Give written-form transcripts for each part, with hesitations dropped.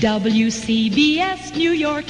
WCBS New York,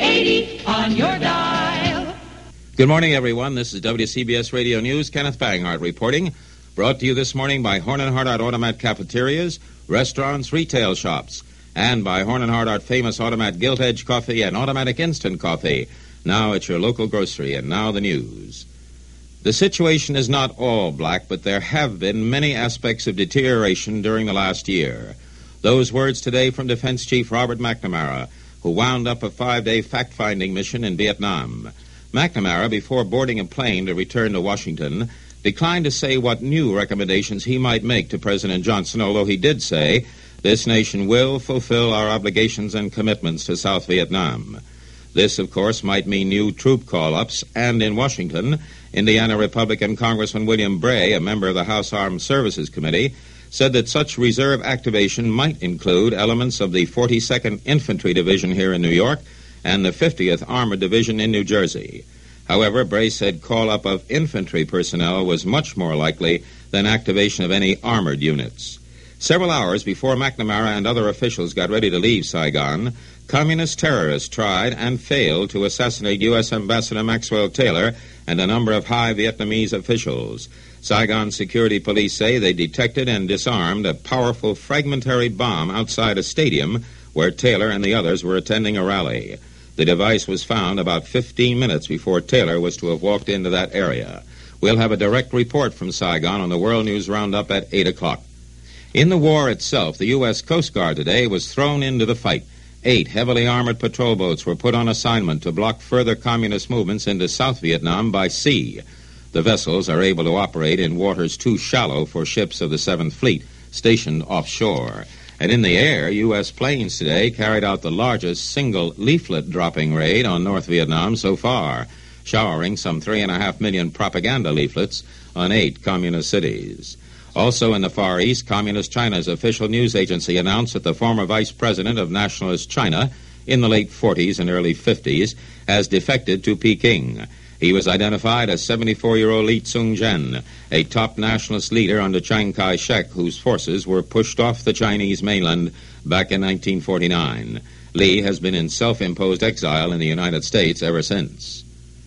880 on your dial. Good morning, everyone. This is WCBS Radio News. Kenneth Banghart reporting. Brought to you this morning by Horn & Hardart Automat Cafeterias, Restaurants, Retail Shops, and by Horn & Hardart famous Automat Gilt Edge Coffee and Automatic Instant Coffee. Now at your local grocery, and now the news. The situation is not all black, but there have been many aspects of deterioration during the last year. Those words today from Defense Chief Robert McNamara, who wound up a 5-day fact-finding mission in Vietnam. McNamara, before boarding a plane to return to Washington, declined to say what new recommendations he might make to President Johnson, although he did say, this nation will fulfill our obligations and commitments to South Vietnam. This, of course, might mean new troop call-ups, and in Washington, Indiana Republican Congressman William Bray, a member of the House Armed Services Committee, said that such reserve activation might include elements of the 42nd Infantry Division here in New York and the 50th Armored Division in New Jersey. However, Bray said call-up of infantry personnel was much more likely than activation of any armored units. Several hours before McNamara and other officials got ready to leave Saigon, communist terrorists tried and failed to assassinate U.S. Ambassador Maxwell Taylor and a number of high Vietnamese officials. Saigon security police say they detected and disarmed a powerful fragmentary bomb outside a stadium where Taylor and the others were attending a rally. The device was found about 15 minutes before Taylor was to have walked into that area. We'll have a direct report from Saigon on the World News Roundup at 8 o'clock. In the war itself, the U.S. Coast Guard today was thrown into the fight. 8 heavily armored patrol boats were put on assignment to block further communist movements into South Vietnam by sea. The vessels are able to operate in waters too shallow for ships of the 7th Fleet stationed offshore. And in the air, U.S. planes today carried out the largest single leaflet-dropping raid on North Vietnam so far, showering some 3.5 million propaganda leaflets on 8 communist cities. Also in the Far East, Communist China's official news agency announced that the former vice president of Nationalist China in the late 40s and early 50s has defected to Peking. He was identified as 74-year-old Li Tsung-jen, a top nationalist leader under Chiang Kai-shek, whose forces were pushed off the Chinese mainland back in 1949. Li has been in self-imposed exile in the United States ever since.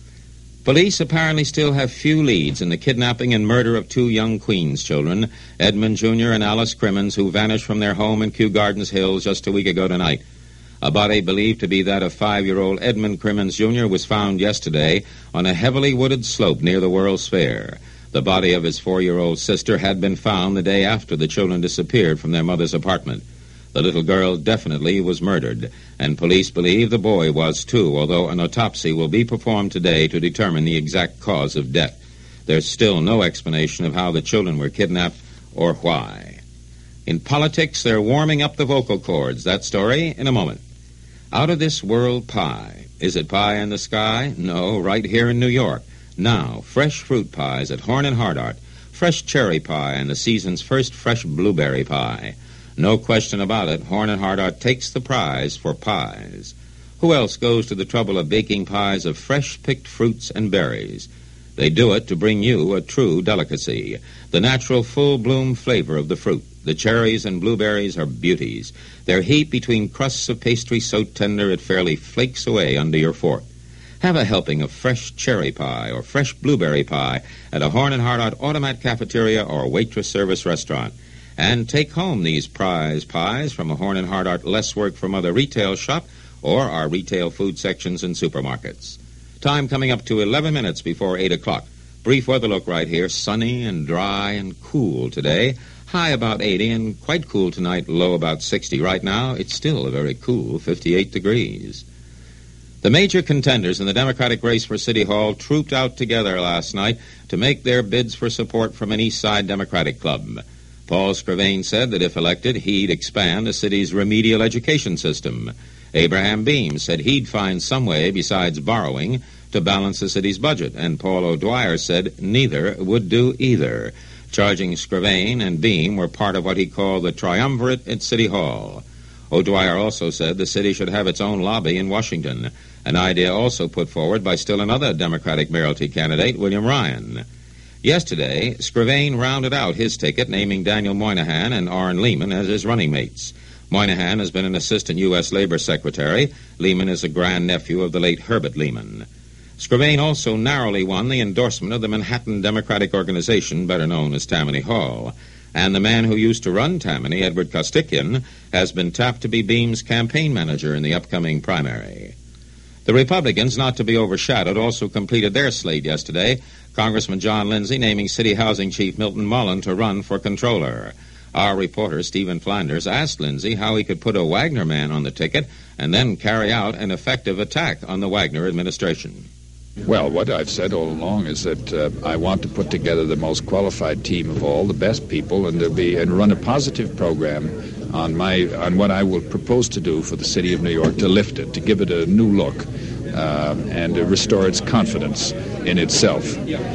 Police apparently still have few leads in the kidnapping and murder of 2 young Queens children, Edmund Jr. and Alice Crimmins, who vanished from their home in Kew Gardens Hills just a week ago tonight. A body believed to be that of 5-year-old Edmund Crimmins Jr. was found yesterday on a heavily wooded slope near the World's Fair. The body of his 4-year-old sister had been found the day after the children disappeared from their mother's apartment. The little girl definitely was murdered, and police believe the boy was too, although an autopsy will be performed today to determine the exact cause of death. There's still no explanation of how the children were kidnapped or why. In politics, they're warming up the vocal cords. That story in a moment. Out of this world pie. Is it pie in the sky? No, right here in New York. Now, fresh fruit pies at Horn & Hardart. Fresh cherry pie and the season's first fresh blueberry pie. No question about it, Horn & Hardart takes the prize for pies. Who else goes to the trouble of baking pies of fresh-picked fruits and berries? They do it to bring you a true delicacy, the natural full-bloom flavor of the fruit. The cherries and blueberries are beauties. They're heaped between crusts of pastry so tender it fairly flakes away under your fork. Have a helping of fresh cherry pie or fresh blueberry pie at a Horn & Hardart Automat Cafeteria or waitress service restaurant. And take home these prize pies from a Horn & Hardart Less Work from Other retail shop or our retail food sections and supermarkets. Time coming up to 11 minutes before 8 o'clock. Brief weather look right here. Sunny and dry and cool today. High about 80 and quite cool tonight, low about 60. Right now, it's still a very cool 58 degrees. The major contenders in the Democratic race for City Hall trooped out together last night to make their bids for support from an East Side Democratic club. Paul Scravane said that if elected, he'd expand the city's remedial education system. Abraham Beam said he'd find some way besides borrowing to balance the city's budget, and Paul O'Dwyer said neither would do either. Charging Scravane and Beam were part of what he called the triumvirate at City Hall. O'Dwyer also said the city should have its own lobby in Washington, an idea also put forward by still another Democratic mayoralty candidate, William Ryan. Yesterday, Scravane rounded out his ticket, naming Daniel Moynihan and Orrin Lehman as his running mates. Moynihan has been an assistant U.S. Labor Secretary. Lehman is a grandnephew of the late Herbert Lehman. Scravain also narrowly won the endorsement of the Manhattan Democratic Organization, better known as Tammany Hall. And the man who used to run Tammany, Edward Kostikian, has been tapped to be Beam's campaign manager in the upcoming primary. The Republicans, not to be overshadowed, also completed their slate yesterday. Congressman John Lindsay naming City Housing Chief Milton Mullen to run for controller. Our reporter, Stephen Flanders, asked Lindsay how he could put a Wagner man on the ticket and then carry out an effective attack on the Wagner administration. Well, what I've said all along is that I want to put together the most qualified team of all, the best people, and run a positive program on what I will propose to do for the city of New York to lift it, to give it a new look, and to restore its confidence in itself.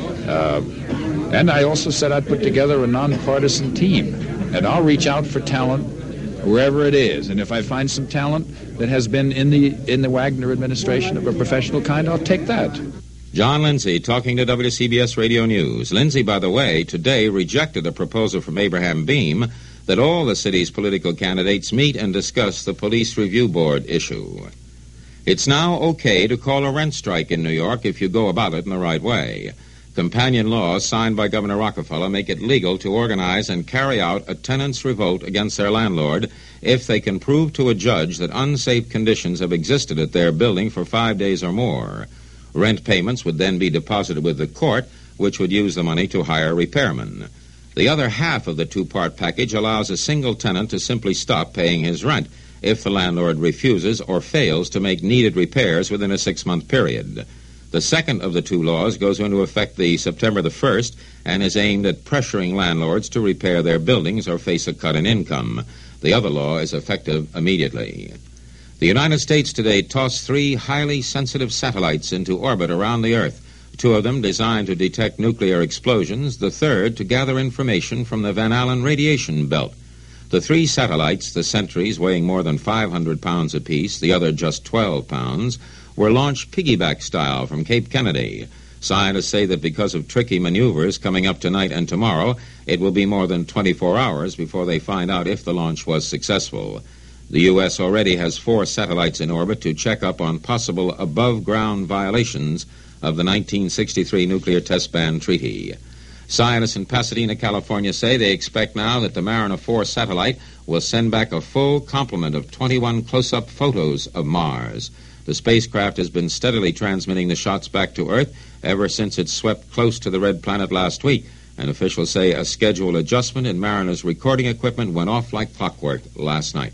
And I also said I'd put together a nonpartisan team, and I'll reach out for talent wherever it is. And if I find some talent that has been in the Wagner administration of a professional kind, I'll take that. John Lindsay talking to WCBS Radio News. Lindsay, by the way, today rejected a proposal from Abraham Beam that all the city's political candidates meet and discuss the Police Review Board issue. It's now okay to call a rent strike in New York if you go about it in the right way. Companion laws signed by Governor Rockefeller make it legal to organize and carry out a tenant's revolt against their landlord if they can prove to a judge that unsafe conditions have existed at their building for 5 days or more. Rent payments would then be deposited with the court, which would use the money to hire repairmen. The other half of the two-part package allows a single tenant to simply stop paying his rent if the landlord refuses or fails to make needed repairs within a 6-month period. The second of the two laws goes into effect the September the 1st and is aimed at pressuring landlords to repair their buildings or face a cut in income. The other law is effective immediately. The United States today tossed 3 highly sensitive satellites into orbit around the Earth, 2 of them designed to detect nuclear explosions, the third to gather information from the Van Allen radiation belt. The 3 satellites, the Sentries weighing more than 500 pounds apiece, the other just 12 pounds, were launched piggyback style from Cape Kennedy. Scientists say that because of tricky maneuvers coming up tonight and tomorrow, it will be more than 24 hours before they find out if the launch was successful. The U.S. already has 4 satellites in orbit to check up on possible above-ground violations of the 1963 Nuclear Test Ban Treaty. Scientists in Pasadena, California say they expect now that the Mariner 4 satellite will send back a full complement of 21 close-up photos of Mars. The spacecraft has been steadily transmitting the shots back to Earth ever since it swept close to the red planet last week, and officials say a schedule adjustment in Mariner's recording equipment went off like clockwork last night.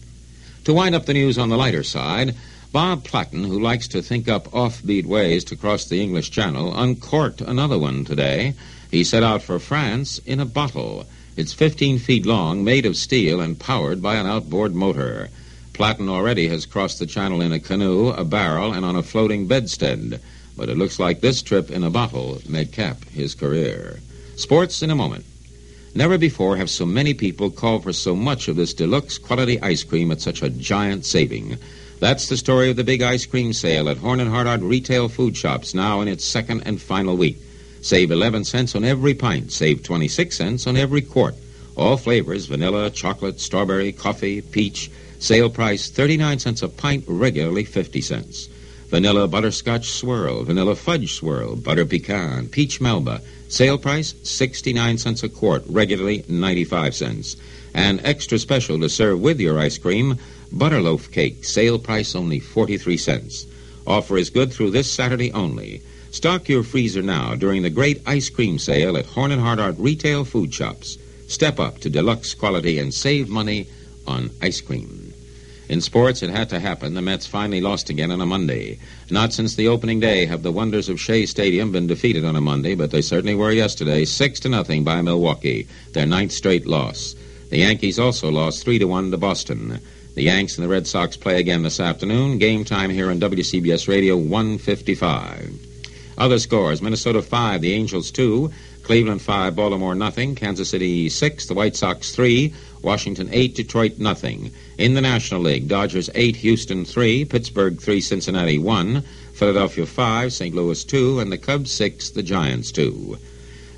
To wind up the news on the lighter side, Bob Platten, who likes to think up offbeat ways to cross the English Channel, uncorked another one today. He set out for France in a bottle. It's 15 feet long, made of steel, and powered by an outboard motor. Platten already has crossed the channel in a canoe, a barrel, and on a floating bedstead. But it looks like this trip in a bottle may cap his career. Sports in a moment. Never before have so many people called for so much of this deluxe quality ice cream at such a giant saving. That's the story of the big ice cream sale at Horn & Hardart retail food shops, now in its second and final week. Save 11 cents on every pint. Save 26 cents on every quart. All flavors, vanilla, chocolate, strawberry, coffee, peach. Sale price 39 cents a pint, regularly 50 cents. Vanilla butterscotch swirl, vanilla fudge swirl, butter pecan, peach melba. Sale price 69 cents a quart, regularly 95 cents. And extra special to serve with your ice cream, butterloaf cake. Sale price only 43 cents. Offer is good through this Saturday only. Stock your freezer now during the great ice cream sale at Horn & Hardart retail food shops. Step up to deluxe quality and save money on ice cream. In sports, it had to happen. The Mets finally lost again on a Monday. Not since the opening day have the wonders of Shea Stadium been defeated on a Monday, but they certainly were yesterday, 6-0 by Milwaukee, their 9th straight loss. The Yankees also lost 3-1 to Boston. The Yanks and the Red Sox play again this afternoon. Game time here on WCBS Radio, 1:55. Other scores, Minnesota 5, the Angels 2, Cleveland 5, Baltimore nothing, Kansas City 6, the White Sox 3, Washington 8, Detroit nothing. In the National League, Dodgers 8, Houston 3, Pittsburgh 3, Cincinnati 1, Philadelphia 5, St. Louis 2, and the Cubs 6, the Giants 2.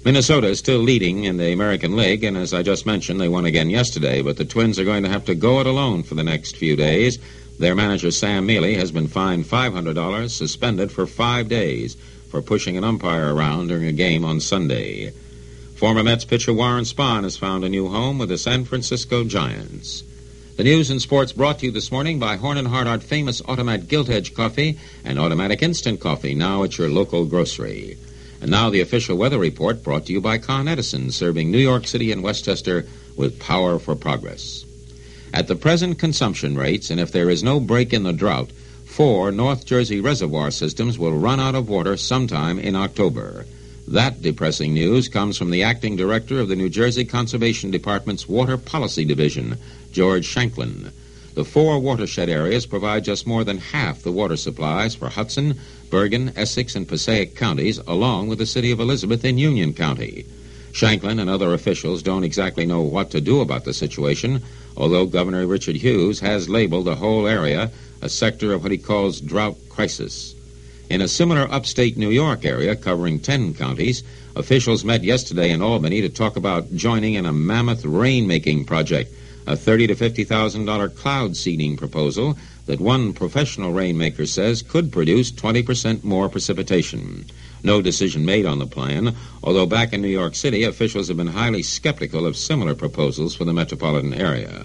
Minnesota is still leading in the American League, and as I just mentioned, they won again yesterday, but the Twins are going to have to go it alone for the next few days. Their manager, Sam Mealy, has been fined $500, suspended for 5 days for pushing an umpire around during a game on Sunday. Former Mets pitcher Warren Spahn has found a new home with the San Francisco Giants. The news and sports brought to you this morning by Horn & Hardart famous Automat Gilt Edge Coffee and Automatic Instant Coffee, now at your local grocery. And now the official weather report brought to you by Con Edison, serving New York City and Westchester with power for progress. At the present consumption rates, and if there is no break in the drought, 4 North Jersey reservoir systems will run out of water sometime in October. That depressing news comes from the acting director of the New Jersey Conservation Department's Water Policy Division, George Shanklin. The 4 watershed areas provide just more than half the water supplies for Hudson, Bergen, Essex, and Passaic counties, along with the city of Elizabeth in Union County. Shanklin and other officials don't exactly know what to do about the situation, although Governor Richard Hughes has labeled the whole area a sector of what he calls drought crisis. In a similar upstate New York area covering 10 counties, officials met yesterday in Albany to talk about joining in a mammoth rain-making project, a $30,000 to $50,000 cloud seeding proposal that one professional rainmaker says could produce 20% more precipitation. No decision made on the plan, although back in New York City, officials have been highly skeptical of similar proposals for the metropolitan area.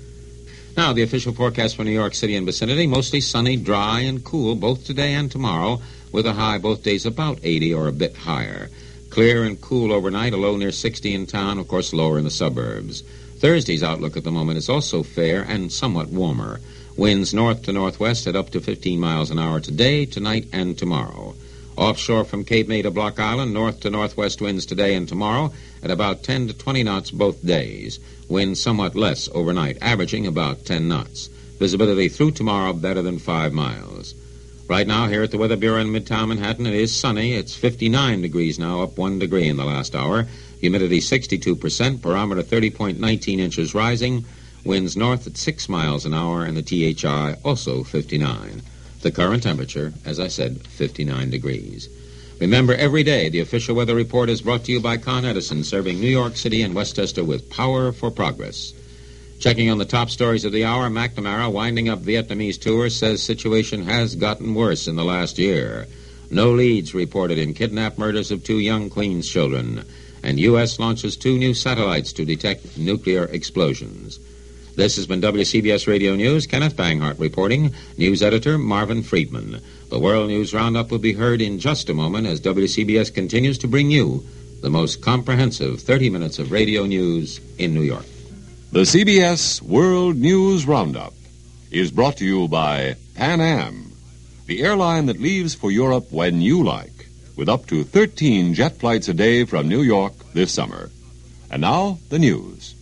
Now, the official forecast for New York City and vicinity, mostly sunny, dry, and cool both today and tomorrow, with a high both days about 80 or a bit higher. Clear and cool overnight, a low near 60 in town, of course lower in the suburbs. Thursday's outlook at the moment is also fair and somewhat warmer. Winds north to northwest at up to 15 miles an hour today, tonight, and tomorrow. Offshore from Cape May to Block Island, north to northwest winds today and tomorrow at about 10 to 20 knots both days. Winds somewhat less overnight, averaging about 10 knots. Visibility through tomorrow better than 5 miles. Right now here at the Weather Bureau in Midtown Manhattan, it is sunny. It's 59 degrees now, up 1 degree in the last hour. Humidity 62%, barometer 30.19 inches rising. Winds north at 6 miles an hour, and the THI also 59. The current temperature, as I said, 59 degrees. Remember, every day, the official weather report is brought to you by Con Edison, serving New York City and Westchester with power for progress. Checking on the top stories of the hour, McNamara, winding up Vietnamese tour, says situation has gotten worse in the last year. No leads reported in kidnapped murders of 2 young Queens children. And U.S. launches 2 new satellites to detect nuclear explosions. This has been WCBS Radio News. Kenneth Banghart reporting. News editor Marvin Friedman. The World News Roundup will be heard in just a moment as WCBS continues to bring you the most comprehensive 30 minutes of radio news in New York. The CBS World News Roundup is brought to you by Pan Am, the airline that leaves for Europe when you like, with up to 13 jet flights a day from New York this summer. And now, the news.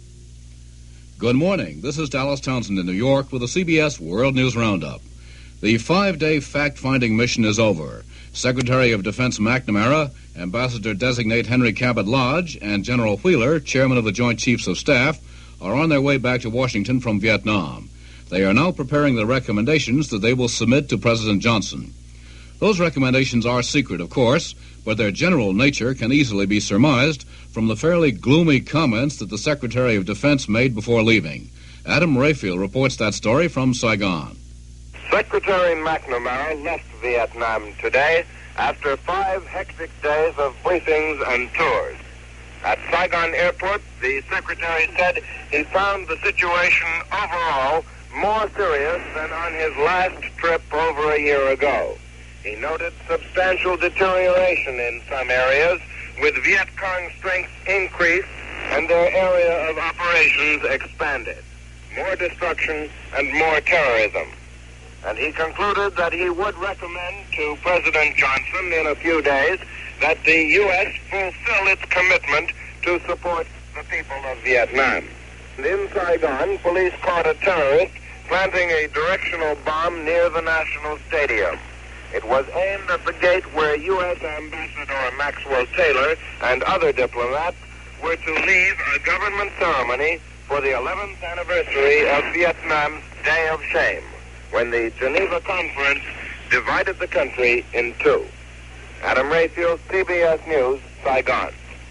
Good morning. This is Dallas Townsend in New York with the CBS World News Roundup. The 5-day fact-finding mission is over. Secretary of Defense McNamara, Ambassador-designate Henry Cabot Lodge, and General Wheeler, Chairman of the Joint Chiefs of Staff, are on their way back to Washington from Vietnam. They are now preparing the recommendations that they will submit to President Johnson. Those recommendations are secret, of course, but their general nature can easily be surmised from the fairly gloomy comments that the Secretary of Defense made before leaving. Adam Rayfield reports that story from Saigon. Secretary McNamara left Vietnam today after 5 hectic days of briefings and tours. At Saigon Airport, the Secretary said he found the situation overall more serious than on his last trip over a year ago. He noted substantial deterioration in some areas, with Viet Cong strength increased and their area of operations expanded. More destruction and more terrorism. And he concluded that he would recommend to President Johnson in a few days that the U.S. fulfill its commitment to support the people of Vietnam. And in Saigon, police caught a terrorist planting a directional bomb near the National Stadium. It was aimed at the gate where U.S. Ambassador Maxwell Taylor and other diplomats were to leave a government ceremony for the 11th anniversary of Vietnam's Day of Shame, when the Geneva Conference divided the country in 2. Adam Rayfield, CBS News, Saigon.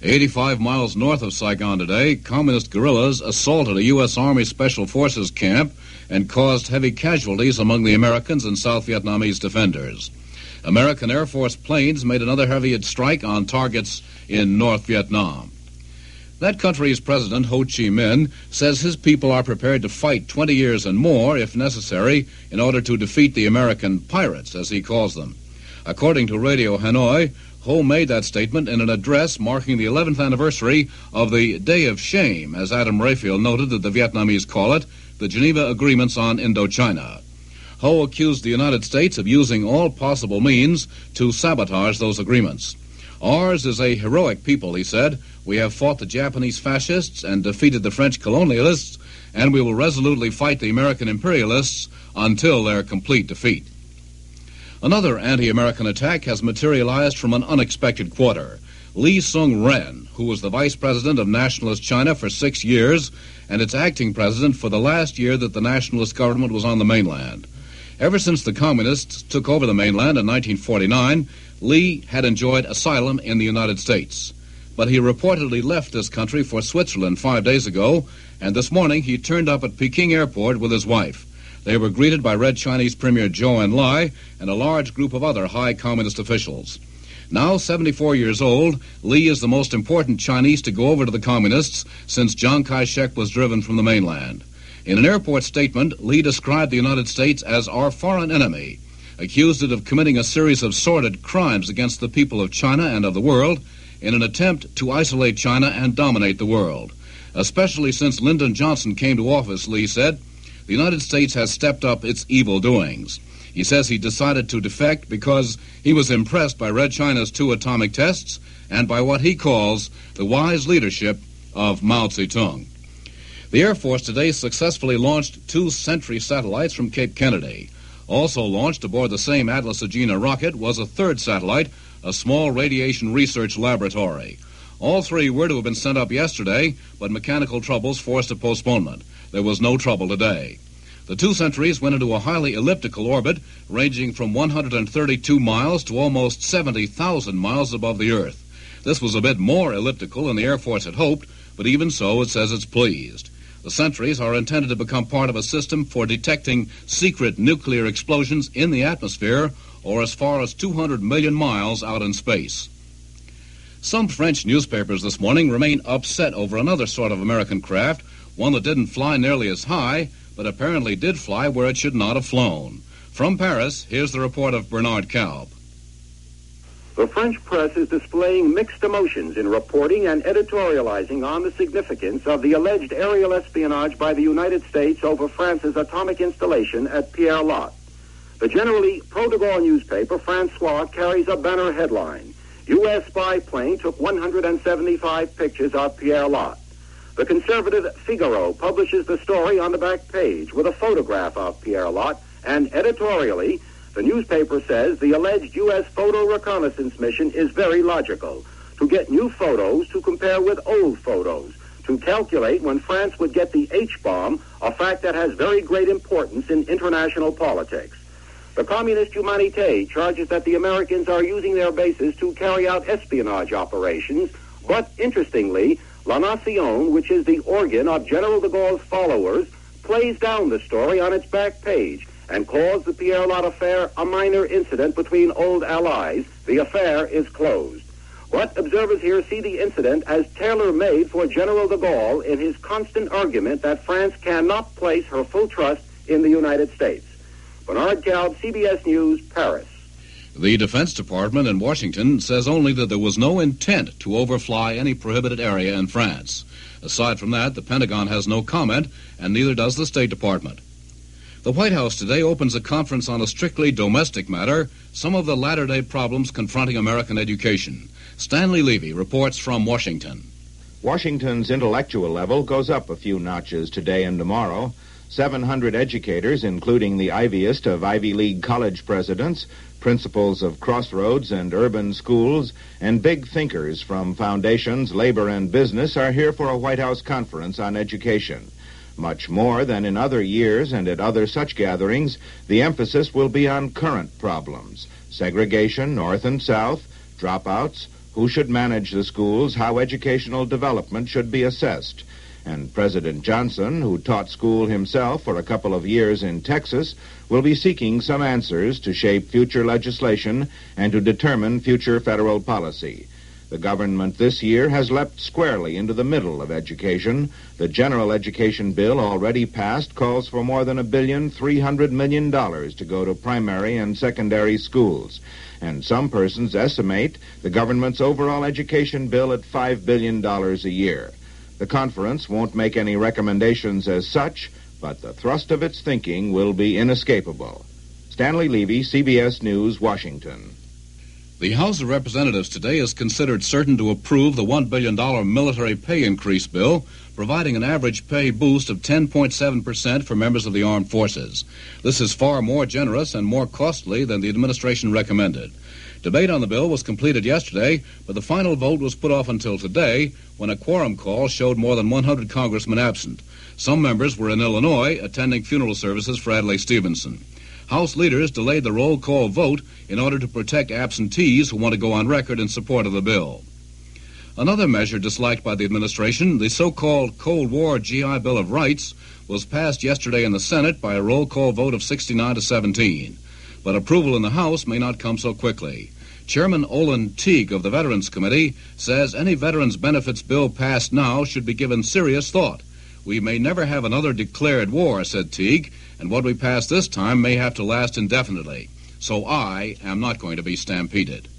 85 miles north of Saigon today, communist guerrillas assaulted a U.S. Army Special Forces camp and caused heavy casualties among the Americans and South Vietnamese defenders. American Air Force planes made another heavy strike on targets in North Vietnam. That country's president, Ho Chi Minh, says his people are prepared to fight 20 years and more, if necessary, in order to defeat the American pirates, as he calls them. According to Radio Hanoi, Ho made that statement in an address marking the 11th anniversary of the Day of Shame, as Adam Rayfield noted that the Vietnamese call it, the Geneva Agreements on Indochina. Ho accused the United States of using all possible means to sabotage those agreements. Ours is a heroic people, he said. We have fought the Japanese fascists and defeated the French colonialists, and we will resolutely fight the American imperialists until their complete defeat. Another anti-American attack has materialized from an unexpected quarter. Lee Sung-ren, who was the vice president of Nationalist China for 6 years and its acting president for the last year that the nationalist government was on the mainland. Ever since the communists took over the mainland in 1949, Lee had enjoyed asylum in the United States. But he reportedly left this country for Switzerland 5 days ago, and this morning he turned up at Peking Airport with his wife. They were greeted by Red Chinese Premier Zhou Enlai and a large group of other high communist officials. Now 74 years old, Lee is the most important Chinese to go over to the communists since Chiang Kai-shek was driven from the mainland. In an airport statement, Lee described the United States as our foreign enemy, accused it of committing a series of sordid crimes against the people of China and of the world in an attempt to isolate China and dominate the world. Especially since Lyndon Johnson came to office, Lee said, the United States has stepped up its evil doings. He says he decided to defect because he was impressed by Red China's 2 atomic tests and by what he calls the wise leadership of Mao Zedong. The Air Force today successfully launched 2 Sentry satellites from Cape Kennedy. Also launched aboard the same Atlas Agena rocket was a 3rd satellite, a small radiation research laboratory. All 3 were to have been sent up yesterday, but mechanical troubles forced a postponement. There was no trouble today. The 2 Sentries went into a highly elliptical orbit, ranging from 132 miles to almost 70,000 miles above the Earth. This was a bit more elliptical than the Air Force had hoped, but even so, it says it's pleased. The Sentries are intended to become part of a system for detecting secret nuclear explosions in the atmosphere or as far as 200 million miles out in space. Some French newspapers this morning remain upset over another sort of American craft, one that didn't fly nearly as high, but apparently did fly where it should not have flown. From Paris, here's the report of Bernard Kalb. The French press is displaying mixed emotions in reporting and editorializing on the significance of the alleged aerial espionage by the United States over France's atomic installation at Pierre-Latte. The generally pro-de Gaulle newspaper, Francois, carries a banner headline, U.S. spy plane took 175 pictures of Pierre-Latte. The conservative Figaro publishes the story on the back page with a photograph of Pierre-Latte, and editorially, the newspaper says the alleged U.S. photo reconnaissance mission is very logical, to get new photos to compare with old photos, to calculate when France would get the H-bomb, a fact that has very great importance in international politics. The Communist Humanité charges that the Americans are using their bases to carry out espionage operations, but interestingly, La Nation, which is the organ of General de Gaulle's followers, plays down the story on its back page and calls the Pierre-Latte affair a minor incident between old allies. The affair is closed. But observers here see the incident as tailor-made for General de Gaulle in his constant argument that France cannot place her full trust in the United States. Bernard Kalb, CBS News, Paris. The Defense Department in Washington says only that there was no intent to overfly any prohibited area in France. Aside from that, the Pentagon has no comment, and neither does the State Department. The White House today opens a conference on a strictly domestic matter, some of the latter-day problems confronting American education. Stanley Levy reports from Washington. Washington's intellectual level goes up a few notches today and tomorrow. 700 educators, including the iviest of Ivy League college presidents, principals of crossroads and urban schools, and big thinkers from foundations, labor, and business are here for a White House conference on education. Much more than in other years and at other such gatherings, the emphasis will be on current problems: segregation, north and south, dropouts, who should manage the schools, how educational development should be assessed. And President Johnson, who taught school himself for a couple of years in Texas, will be seeking some answers to shape future legislation and to determine future federal policy. The government this year has leapt squarely into the middle of education. The general education bill already passed calls for more than $1.3 billion to go to primary and secondary schools. And some persons estimate the government's overall education bill at $5 billion a year. The conference won't make any recommendations as such, but the thrust of its thinking will be inescapable. Stanley Levy, CBS News, Washington. The House of Representatives today is considered certain to approve the $1 billion military pay increase bill, providing an average pay boost of 10.7% for members of the armed forces. This is far more generous and more costly than the administration recommended. Debate on the bill was completed yesterday, but the final vote was put off until today when a quorum call showed more than 100 congressmen absent. Some members were in Illinois attending funeral services for Adlai Stevenson. House leaders delayed the roll call vote in order to protect absentees who want to go on record in support of the bill. Another measure disliked by the administration, the so-called Cold War GI Bill of Rights, was passed yesterday in the Senate by a roll call vote of 69 to 17. But approval in the House may not come so quickly. Chairman Olin Teague of the Veterans Committee says any veterans benefits bill passed now should be given serious thought. We may never have another declared war, said Teague, and what we pass this time may have to last indefinitely. So I am not going to be stampeded.